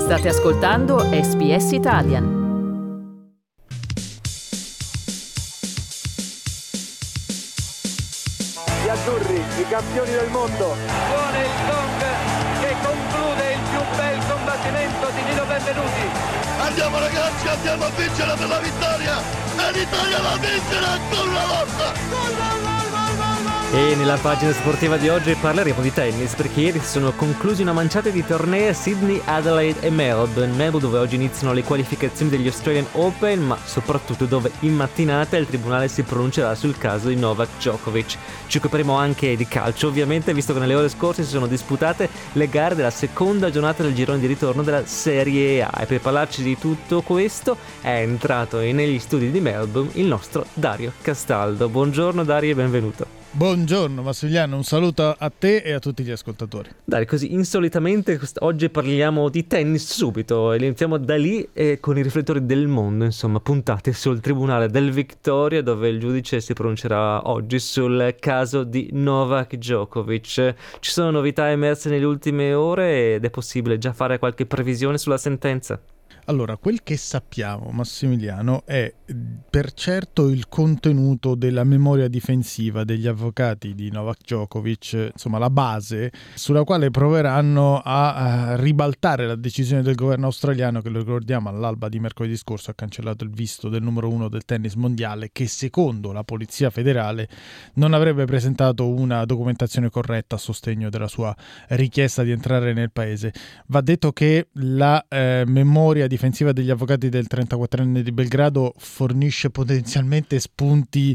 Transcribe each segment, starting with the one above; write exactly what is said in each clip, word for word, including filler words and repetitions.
State ascoltando S B S Italian. Gli azzurri, i campioni del mondo. Suona il gong che conclude il più bel combattimento di Nino Benvenuti. Andiamo ragazzi, andiamo a vincere per la vittoria! E l'Italia va a vincere ancora una volta! Gol, gol, gol, gol, gol, gol! E nella pagina sportiva di oggi parleremo di tennis, perché ieri si sono conclusi una manciata di tornei a Sydney, Adelaide e Melbourne. Melbourne dove oggi iniziano le qualificazioni degli Australian Open, ma soprattutto dove in mattinata il tribunale si pronuncerà sul caso di Novak Djokovic. Ci occuperemo anche di calcio, ovviamente, visto che nelle ore scorse si sono disputate le gare della seconda giornata del girone di ritorno della Serie A. E per parlarci di tutto questo è entrato negli studi di Melbourne il nostro Dario Castaldo. Buongiorno Dario e benvenuto. Buongiorno Massimiliano, un saluto a te e a tutti gli ascoltatori. Dai, così insolitamente oggi parliamo di tennis subito e iniziamo da lì eh, con i riflettori del mondo, insomma, puntati sul tribunale del Victoria, dove il giudice si pronuncerà oggi sul caso di Novak Djokovic. Ci sono novità emerse nelle ultime ore ed è possibile già fare qualche previsione sulla sentenza? Allora, quel che sappiamo, Massimiliano, è per certo il contenuto della memoria difensiva degli avvocati di Novak Djokovic, insomma la base sulla quale proveranno a, a ribaltare la decisione del governo australiano che, lo ricordiamo, all'alba di mercoledì scorso ha cancellato il visto del numero uno del tennis mondiale, che secondo la Polizia Federale non avrebbe presentato una documentazione corretta a sostegno della sua richiesta di entrare nel paese. Va detto che la eh, memoria di difensiva degli avvocati del trentaquattrenne di Belgrado fornisce potenzialmente spunti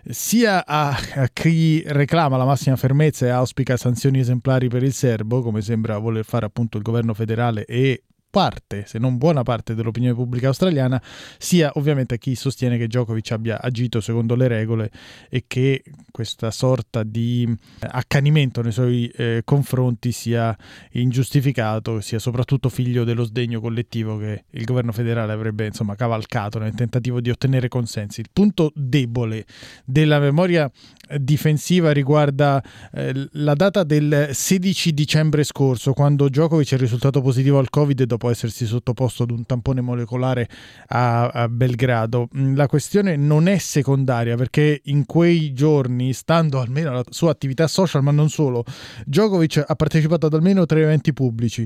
sia a, a chi reclama la massima fermezza e auspica sanzioni esemplari per il serbo, come sembra voler fare appunto il governo federale e parte, se non buona parte dell'opinione pubblica australiana, sia ovviamente a chi sostiene che Djokovic abbia agito secondo le regole e che questa sorta di accanimento nei suoi eh, confronti sia ingiustificato, sia soprattutto figlio dello sdegno collettivo che il governo federale avrebbe insomma cavalcato nel tentativo di ottenere consensi. Il punto debole della memoria difensiva riguarda eh, la data del sedici dicembre scorso, quando Djokovic è risultato positivo al Covid dopo essersi sottoposto ad un tampone molecolare a, a Belgrado. La questione non è secondaria, perché in quei giorni, stando almeno alla sua attività social, ma non solo, Djokovic ha partecipato ad almeno tre eventi pubblici,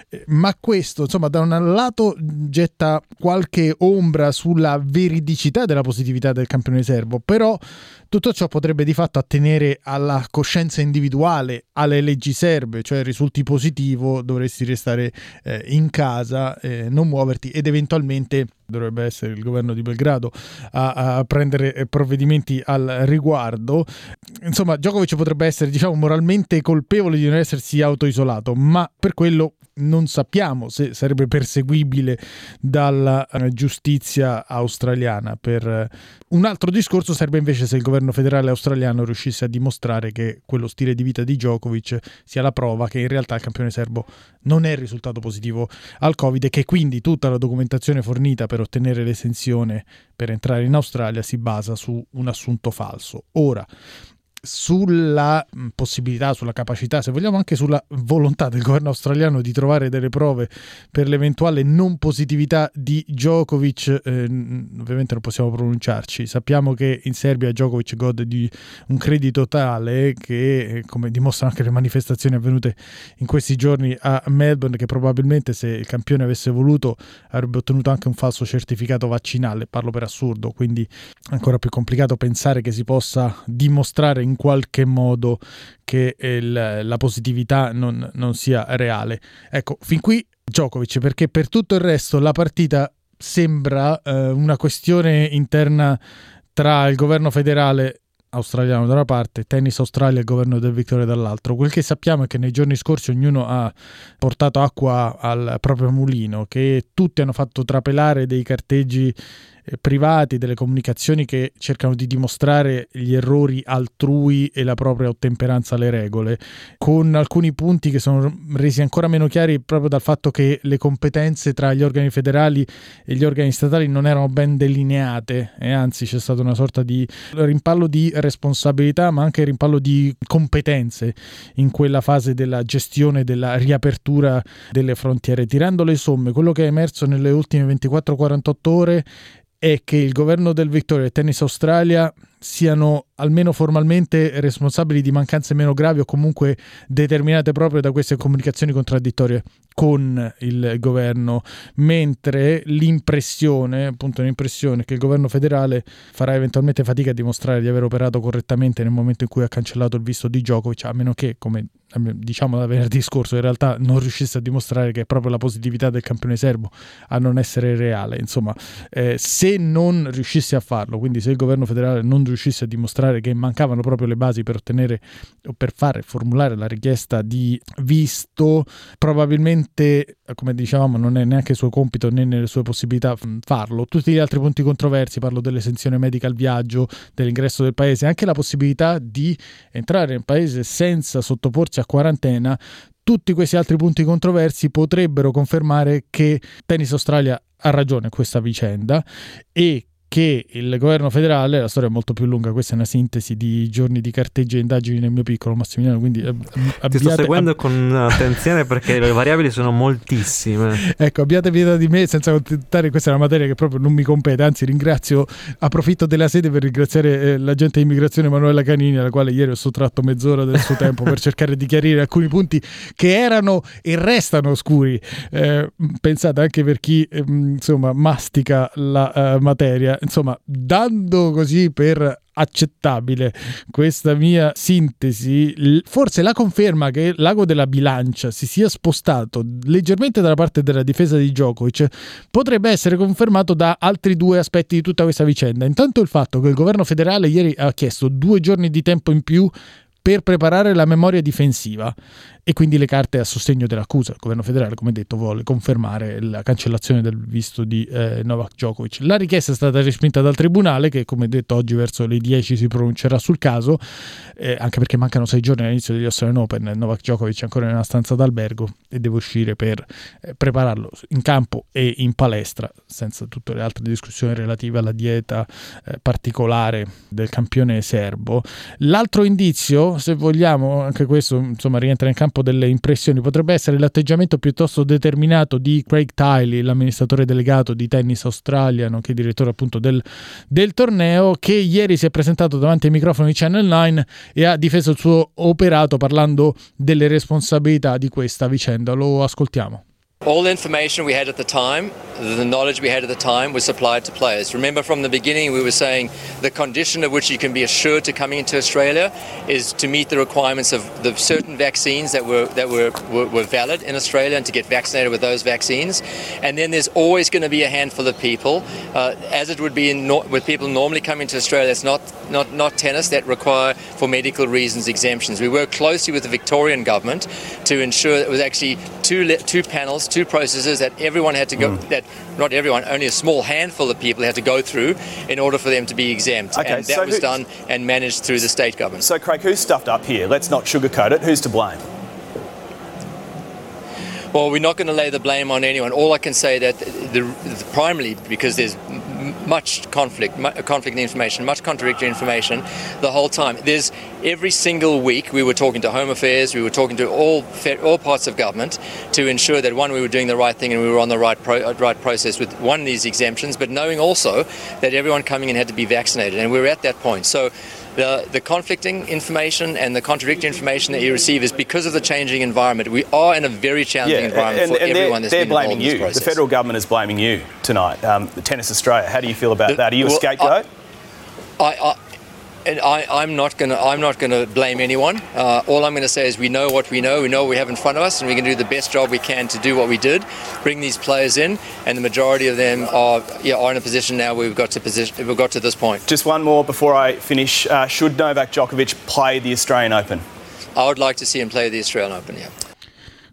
ma questo insomma da un lato getta qualche ombra sulla veridicità della positività del campione serbo, però tutto ciò potrebbe di fatto attenere alla coscienza individuale, alle leggi serbe, cioè risulti positivo, dovresti restare eh, in casa, eh, non muoverti, ed eventualmente dovrebbe essere il governo di Belgrado a, a prendere provvedimenti al riguardo. Insomma, Djokovic potrebbe essere, diciamo, moralmente colpevole di non essersi autoisolato, ma per quello non sappiamo se sarebbe perseguibile dalla giustizia australiana. Per un altro discorso sarebbe invece se il governo federale australiano riuscisse a dimostrare che quello stile di vita di Djokovic sia la prova che in realtà il campione serbo non è risultato positivo al Covid e che quindi tutta la documentazione fornita per ottenere l'esenzione per entrare in Australia si basa su un assunto falso. Ora, sulla possibilità, sulla capacità, se vogliamo anche sulla volontà del governo australiano di trovare delle prove per l'eventuale non positività di Djokovic, eh, ovviamente non possiamo pronunciarci. Sappiamo che in Serbia Djokovic gode di un credito tale che, come dimostrano anche le manifestazioni avvenute in questi giorni a Melbourne, che probabilmente se il campione avesse voluto avrebbe ottenuto anche un falso certificato vaccinale, parlo per assurdo, quindi è ancora più complicato pensare che si possa dimostrare in qualche modo che il, la positività non, non sia reale. Ecco, fin qui Djokovic, perché per tutto il resto la partita sembra eh, una questione interna tra il governo federale australiano da una parte, Tennis Australia e il governo del Victoria dall'altro. Quel che sappiamo è che nei giorni scorsi ognuno ha portato acqua al proprio mulino, che tutti hanno fatto trapelare dei carteggi eh, privati, delle comunicazioni che cercano di dimostrare gli errori altrui e la propria ottemperanza alle regole, con alcuni punti che sono resi ancora meno chiari proprio dal fatto che le competenze tra gli organi federali e gli organi statali non erano ben delineate, e anzi c'è stata una sorta di rimpallo di responsabilità, ma anche rimpallo di competenze in quella fase della gestione della riapertura delle frontiere. Tirando le somme, quello che è emerso nelle ultime ventiquattro quarantotto ore è che il governo del Victoria e Tennis Australia siano almeno formalmente responsabili di mancanze meno gravi o comunque determinate proprio da queste comunicazioni contraddittorie con il governo, mentre l'impressione, appunto l'impressione che il governo federale farà eventualmente fatica a dimostrare di aver operato correttamente nel momento in cui ha cancellato il visto di Djokovic, a meno che, come diciamo da venerdì scorso, in realtà non riuscisse a dimostrare che è proprio la positività del campione serbo a non essere reale. Insomma, eh, se non riuscisse a farlo, quindi se il governo federale non riuscisse a dimostrare che mancavano proprio le basi per ottenere o per fare formulare la richiesta di visto, probabilmente, come dicevamo, non è neanche suo compito né nelle sue possibilità farlo. Tutti gli altri punti controversi, parlo dell'esenzione medica al viaggio, dell'ingresso del paese, anche la possibilità di entrare nel paese senza sottoporsi a quarantena, tutti questi altri punti controversi potrebbero confermare che Tennis Australia ha ragione in questa vicenda e che il governo federale, la storia è molto più lunga, questa è una sintesi di giorni di carteggi e indagini nel mio piccolo, Massimiliano, quindi abbiate, ti sto seguendo ab- con attenzione perché le variabili sono moltissime. Ecco, abbiate pietà di me, senza contentare, questa è una materia che proprio non mi compete, anzi ringrazio, approfitto della sede per ringraziare eh, l'agente di immigrazione Emanuela Canini, alla quale ieri ho sottratto mezz'ora del suo tempo per cercare di chiarire alcuni punti che erano e restano oscuri, eh, pensate anche per chi eh, insomma mastica la uh, materia. Insomma, dando così per accettabile questa mia sintesi, forse la conferma che l'ago della bilancia si sia spostato leggermente dalla parte della difesa di Djokovic potrebbe essere confermato da altri due aspetti di tutta questa vicenda. Intanto il fatto che il governo federale ieri ha chiesto due giorni di tempo in più per preparare la memoria difensiva e quindi le carte a sostegno dell'accusa. Il governo federale, come detto, vuole confermare la cancellazione del visto di eh, Novak Djokovic. La richiesta è stata respinta dal tribunale che, come detto, oggi verso le dieci si pronuncerà sul caso, eh, anche perché mancano sei giorni all'inizio degli Australian Open. Novak Djokovic è ancora in una stanza d'albergo e deve uscire per eh, prepararlo in campo e in palestra, senza tutte le altre discussioni relative alla dieta eh, particolare del campione serbo. L'altro indizio, se vogliamo, anche questo insomma rientra in campo delle impressioni, potrebbe essere l'atteggiamento piuttosto determinato di Craig Tiley, l'amministratore delegato di Tennis Australia, nonché direttore appunto del, del torneo, che ieri si è presentato davanti ai microfoni di Channel nove e ha difeso il suo operato parlando delle responsabilità di questa vicenda. Lo ascoltiamo. All the information we had at the time, the knowledge we had at the time, was supplied to players. Remember, from the beginning we were saying the condition of which you can be assured to coming into Australia is to meet the requirements of the certain vaccines that were that were, were, were valid in Australia and to get vaccinated with those vaccines. And then there's always going to be a handful of people, uh, as it would be in no- with people normally coming to Australia, it's not, not, not tennis, that require, for medical reasons, exemptions. We worked closely with the Victorian government to ensure that it was actually two, le- two panels, two processes that everyone had to go, mm. that not everyone, only a small handful of people had to go through in order for them to be exempt. Okay, and that so was who, done and managed through the state government. So Craig, who's stuffed up here? Let's not sugarcoat it. Who's to blame? Well, we're not going to lay the blame on anyone. All I can say that the, the primarily because there's much conflict, conflict in information, much contradictory information the whole time. There's every single week we were talking to Home Affairs, we were talking to all all parts of government to ensure that one, we were doing the right thing and we were on the right pro, right process with one of these exemptions, but knowing also that everyone coming in had to be vaccinated, and we're at that point. So The, the conflicting information and the contradictory information that you receive is because of the changing environment. We are in a very challenging yeah, environment and, for and everyone they're, that's they're been involved in this you. process. The federal government is blaming you tonight. Um, the Tennis Australia. How do you feel about the, that? Are you well, a scapegoat? I, I, I, and I, I'm not going to. I'm not going to blame anyone. Uh, all I'm going to say is we know what we know. We know what we have in front of us, and we can do the best job we can to do what we did, bring these players in, and the majority of them are yeah, are in a position now where we've got to position. We've got to this point. Just one more before I finish. Uh, should Novak Djokovic play the Australian Open? I would like to see him play the Australian Open. Yeah.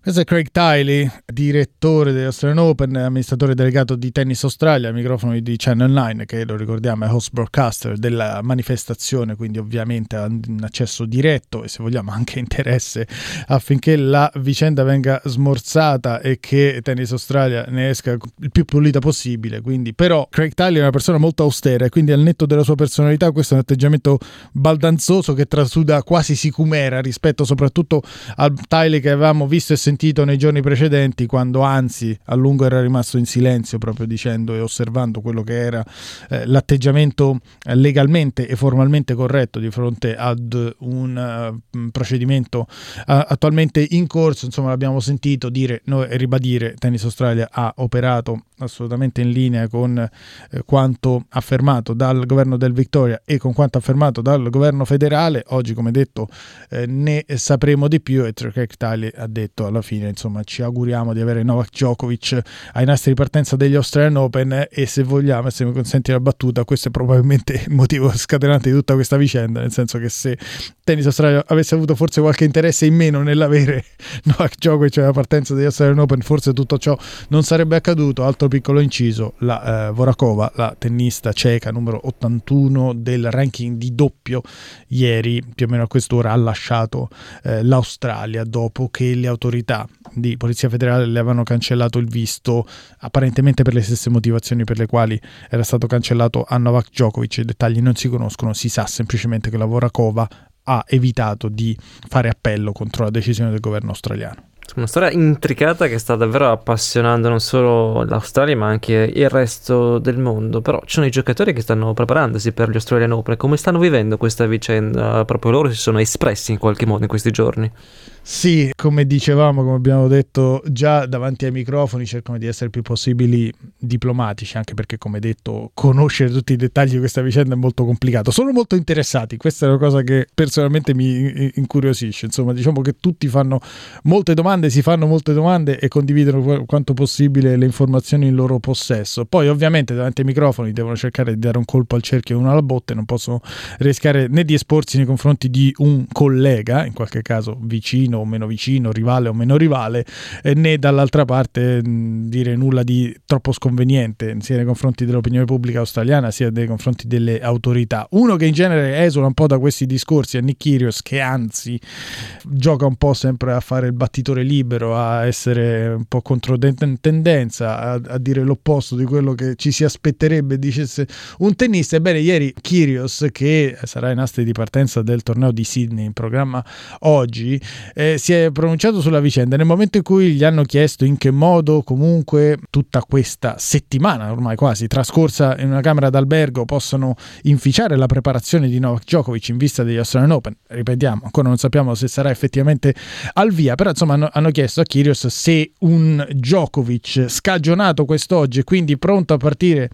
Questo è Craig Tiley, direttore degli Australian Open, amministratore delegato di Tennis Australia, ai microfoni di Channel nove, che lo ricordiamo è host broadcaster della manifestazione, quindi ovviamente ha un accesso diretto e, se vogliamo, anche interesse affinché la vicenda venga smorzata e che Tennis Australia ne esca il più pulita possibile. Quindi, però, Craig Tiley è una persona molto austera e quindi, al netto della sua personalità, questo è un atteggiamento baldanzoso che trasuda quasi sicumera rispetto soprattutto al Tiley che avevamo visto e sentito nei giorni precedenti, quando anzi a lungo era rimasto in silenzio, proprio dicendo e osservando quello che era eh, l'atteggiamento eh, legalmente e formalmente corretto di fronte ad un uh, procedimento uh, attualmente in corso. Insomma, l'abbiamo sentito dire no, e ribadire: Tennis Australia ha operato assolutamente in linea con eh, quanto affermato dal governo del Victoria e con quanto affermato dal governo federale. Oggi, come detto, eh, ne sapremo di più, e Craig Tiley ha detto alla fine, insomma, ci auguriamo di avere Novak Djokovic ai nastri di partenza degli Australian Open, e se vogliamo, se mi consenti la battuta, questo è probabilmente il motivo scatenante di tutta questa vicenda, nel senso che se Tennis Australia avesse avuto forse qualche interesse in meno nell'avere Novak Djokovic alla partenza degli Australian Open, forse tutto ciò non sarebbe accaduto. Altro piccolo inciso: la eh, Vorakova, la tennista ceca numero ottantuno del ranking di doppio, ieri più o meno a quest'ora ha lasciato eh, l'Australia dopo che le autorità di Polizia Federale le avevano cancellato il visto, apparentemente per le stesse motivazioni per le quali era stato cancellato a Novak Djokovic. I dettagli non si conoscono, si sa semplicemente che la Vorakova ha evitato di fare appello contro la decisione del governo australiano. Una storia intricata che sta davvero appassionando non solo l'Australia ma anche il resto del mondo. Però ci sono i giocatori che stanno preparandosi per gli Australian Open. Come stanno vivendo questa vicenda? Proprio loro si sono espressi in qualche modo in questi giorni. Sì, come dicevamo, come abbiamo detto già davanti ai microfoni, cercano di essere il più possibili diplomatici, anche perché, come detto, conoscere tutti i dettagli di questa vicenda è molto complicato. Sono molto interessati, questa è una cosa che personalmente mi incuriosisce. Insomma, diciamo che tutti fanno molte domande, si fanno molte domande e condividono quanto possibile le informazioni in loro possesso. Poi, ovviamente, davanti ai microfoni devono cercare di dare un colpo al cerchio e uno alla botte, non possono rischiare né di esporsi nei confronti di un collega, in qualche caso vicino o meno vicino, rivale o meno rivale, eh, né dall'altra parte mh, dire nulla di troppo sconveniente sia nei confronti dell'opinione pubblica australiana sia nei confronti delle autorità. Uno che in genere esula un po' da questi discorsi è Nick Kyrgios, che anzi gioca un po' sempre a fare il battitore libero, a essere un po' contro tendenza, a, a dire l'opposto di quello che ci si aspetterebbe dicesse un tennista. Ebbene, ieri Kyrgios, che sarà in nastri di partenza del torneo di Sydney in programma oggi, Eh, si è pronunciato sulla vicenda nel momento in cui gli hanno chiesto in che modo comunque tutta questa settimana ormai quasi trascorsa in una camera d'albergo possano inficiare la preparazione di Novak Djokovic in vista degli Australian Open. Ripetiamo, ancora non sappiamo se sarà effettivamente al via, però insomma hanno, hanno chiesto a Kyrgios se un Djokovic scagionato quest'oggi e quindi pronto a partire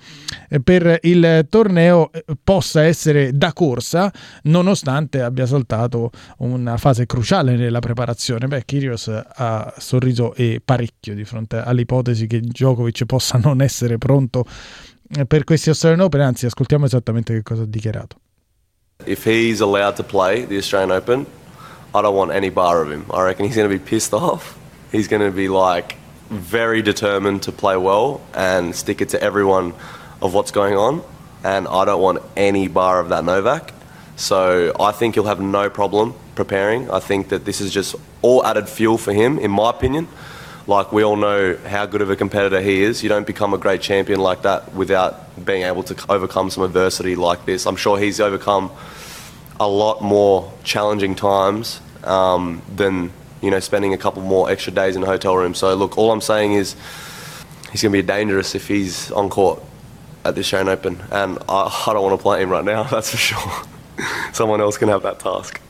per il torneo possa essere da corsa nonostante abbia saltato una fase cruciale nella preparazione. Beh, Kyrgios ha sorriso e parecchio di fronte all'ipotesi che Djokovic possa non essere pronto per questi Australian Open. Anzi, ascoltiamo esattamente che cosa ha dichiarato. If he's allowed to play the Australian Open, I don't want any bar of him. I reckon he's going to be pissed off. He's going to be like very determined to play well and stick it to everyone of what's going on, and I don't want any bar of that Novak. So I think he'll have no problem preparing. I think that this is just all added fuel for him, in my opinion. Like, we all know how good of a competitor he is. You don't become a great champion like that without being able to overcome some adversity like this. I'm sure he's overcome a lot more challenging times um, than, you know, spending a couple more extra days in a hotel room. So look, all I'm saying is he's going to be dangerous if he's on court at the Australian Open, and I, I don't want to play him right now, that's for sure. Someone else can have that task.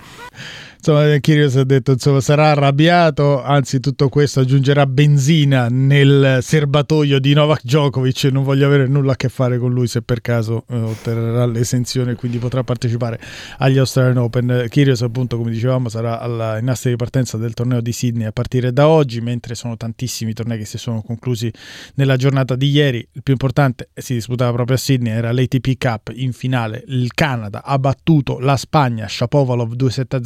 Insomma, Kyrgios ha detto, insomma, sarà arrabbiato, anzi tutto questo aggiungerà benzina nel serbatoio di Novak Djokovic. Non voglio avere nulla a che fare con lui se per caso eh, otterrà l'esenzione e quindi potrà partecipare agli Australian Open. Kyrgios, appunto, come dicevamo, sarà alla, in nastri di partenza del torneo di Sydney a partire da oggi, mentre sono tantissimi i tornei che si sono conclusi nella giornata di ieri. Il più importante si disputava proprio a Sydney, era l'A T P Cup. In finale il Canada ha battuto la Spagna, Shapovalov due sette a zero contro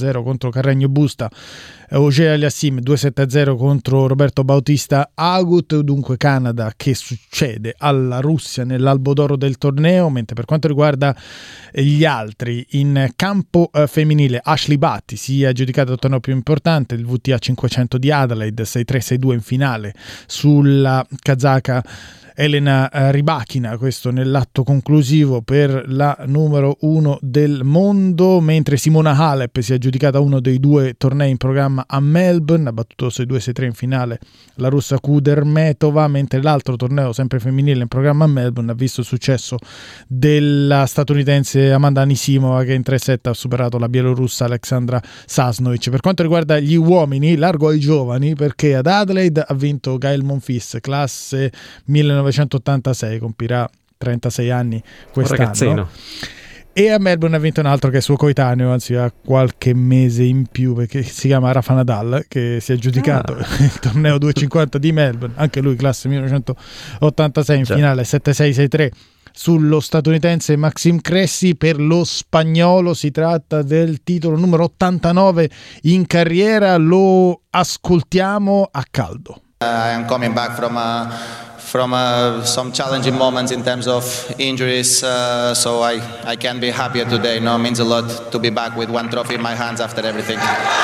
contro Carregno Busta, Auger Aliassime due sette a zero contro Roberto Bautista Agut. Dunque Canada che succede alla Russia nell'albo d'oro del torneo. Mentre per quanto riguarda gli altri, in campo eh, femminile Ashley Batty si è aggiudicata il torneo più importante, il W T A cinquecento di Adelaide, sei tre sei due in finale sulla kazaka Elena Rybakina, questo nell'atto conclusivo per la numero uno del mondo, mentre Simona Halep si è aggiudicata uno dei due tornei in programma a Melbourne, ha battuto sei due sei tre in finale la russa Kudermetova, mentre l'altro torneo sempre femminile in programma a Melbourne ha visto il successo della statunitense Amanda Anisimova, che in tre set ha superato la bielorussa Alexandra Sasnovic. Per quanto riguarda gli uomini, largo ai giovani, perché ad Adelaide ha vinto Gael Monfils, classe millenovecentottantasei, compirà trentasei anni quest'anno, e a Melbourne ha vinto un altro che è suo coetaneo, anzi ha qualche mese in più, perché si chiama Rafa Nadal, che si è aggiudicato ah. il torneo duecentocinquanta di Melbourne, anche lui classe millenovecentottantasei in C'è. finale sette sei sei tre sullo statunitense Maxime Cressy. Per lo spagnolo si tratta del titolo numero ottantanove in carriera, lo ascoltiamo a caldo. Uh, I am coming back from uh, from uh, some challenging moments in terms of injuries, uh, so I, I can be happier today. No, it means a lot to be back with one trophy in my hands after everything.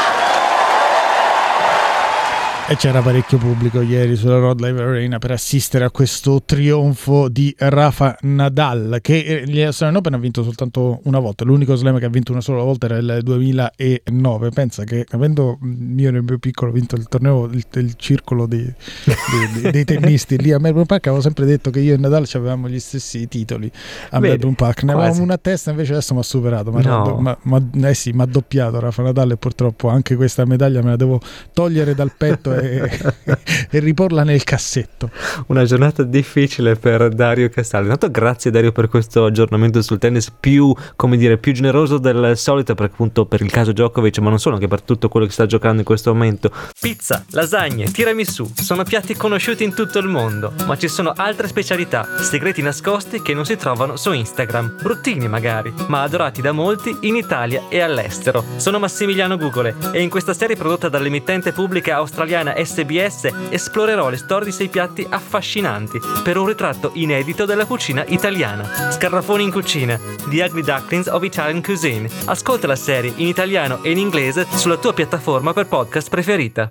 E c'era parecchio pubblico ieri sulla Rod Laver Arena per assistere a questo trionfo di Rafa Nadal, che gli Australian Open ha vinto soltanto una volta. L'unico slam che ha vinto una sola volta era il duemilanove. Pensa che, avendo io nel mio piccolo vinto il torneo, il, il circolo dei, dei, dei, dei tennisti lì a Melbourne Park, avevo sempre detto che io e Nadal avevamo gli stessi titoli a Vedi, Melbourne Park. Ne quasi. avevamo una testa, invece adesso mi ha superato. Ma no. ma, ma, eh sì, mi ha doppiato Rafa Nadal, e purtroppo anche questa medaglia me la devo togliere dal petto E, e riporla nel cassetto. Una giornata difficile per Dario Castaldi. Intanto grazie Dario per questo aggiornamento sul tennis più, come dire, più generoso del solito, per appunto per il caso Djokovic, ma non solo, anche per tutto quello che sta giocando in questo momento. Pizza, lasagne, tiramisù sono piatti conosciuti in tutto il mondo, ma ci sono altre specialità, segreti nascosti che non si trovano su Instagram, bruttini magari, ma adorati da molti in Italia e all'estero. Sono Massimiliano Gugole e in questa serie prodotta dall'emittente pubblica australiana S B S esplorerò le storie di sei piatti affascinanti per un ritratto inedito della cucina italiana. Scarafoni in cucina, The Ugly Ducklings of Italian Cuisine. Ascolta la serie in italiano e in inglese sulla tua piattaforma per podcast preferita.